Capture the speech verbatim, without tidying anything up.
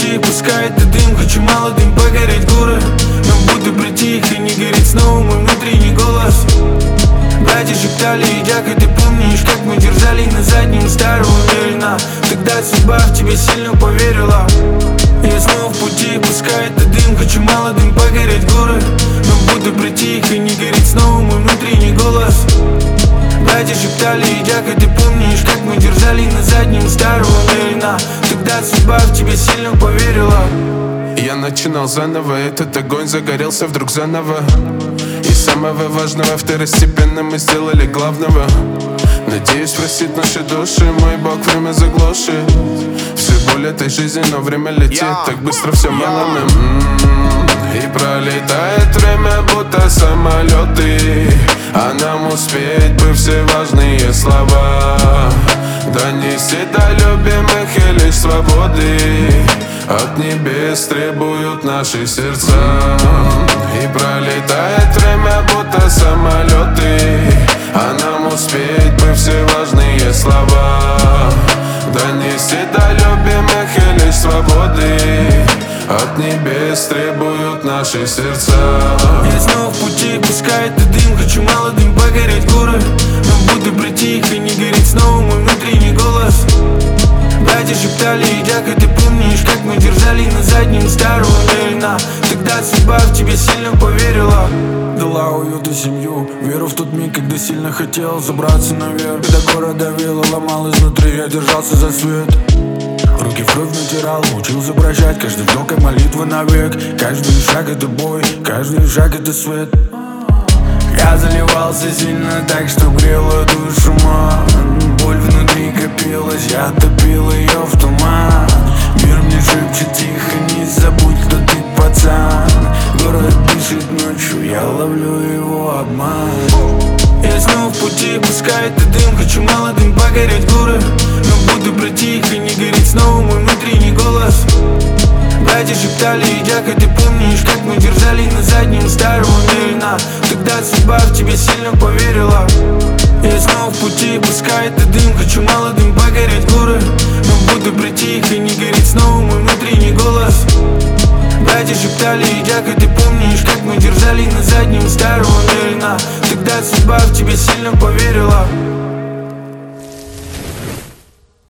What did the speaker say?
пути, пускай это дым. Хочу молодым погореть горы, но буду притих и не горит снова мой внутренний голос. Братья шептали, идяка, ты помнишь, как мы держали на заднем старого Мерина? Тогда судьба в тебя сильно поверила. Я снова в пути, пускай это дым. Хочу молодым погореть горы, но буду притих и не горит снова мой внутренний голос. Братья шептали, идяка, ты помнишь, как мы держали на заднем старого Мерина? Тогда судьба в тебя сильно поверила. Я начинал заново, этот огонь загорелся вдруг заново. И самого важного второстепенно мы сделали главного. Надеюсь, простит наши души мой Бог, время заглушит всю боль этой жизни, но время летит так быстро, все мало нам. И пролетает время, будто самолеты, а нам успеть бы все важные слова донести до любимых и лишь свободы от небес требуют наши сердца. И пролетает время, будто самолеты, а нам успеть бы все важные слова донести до любимых и лишь свободы от небес требуют наши сердца. Я снова в пути, пускай это дым. Хочу молодым погореть горы, но буду притих и не горит снова мой внутренний голос. Братья шептали, идяка, ты помнишь, как мы держали на заднем старого Мерина? Тогда судьба в тебя сильно поверила. Дала уют и семью, веру в тот миг, когда сильно хотел забраться наверх. Когда город давил и ломал изнутри, я держался за свет. Руки в кровь натирал, учился прощать. Каждый вдох как молитва навек. Каждый шаг это бой, каждый шаг это свет. Я заливался сильно так, что грела душу ман. Боль внутри копилась, я топил ее в туман. Мир мне шепчет тихо, не забудь, кто ты, пацан. Город дышит ночью, я ловлю его обман. Я снова в пути, пускай это дым. Хочу молодым погореть горы, но буду притих и не горит снова мой внутренний голос. Братья шептали, идяка, ты помнишь, как мы держали на заднем старого Мерина? Тогда судьба в тебя сильно поверила. Я снова в пути, пускай это дым. Хочу молодым погореть горы, но буду притих и не горит снова мой внутренний голос. Братья шептали, идяка, ты помнишь, как мы держали на заднем старого Мерина? Тогда судьба в тебя сильно поверила.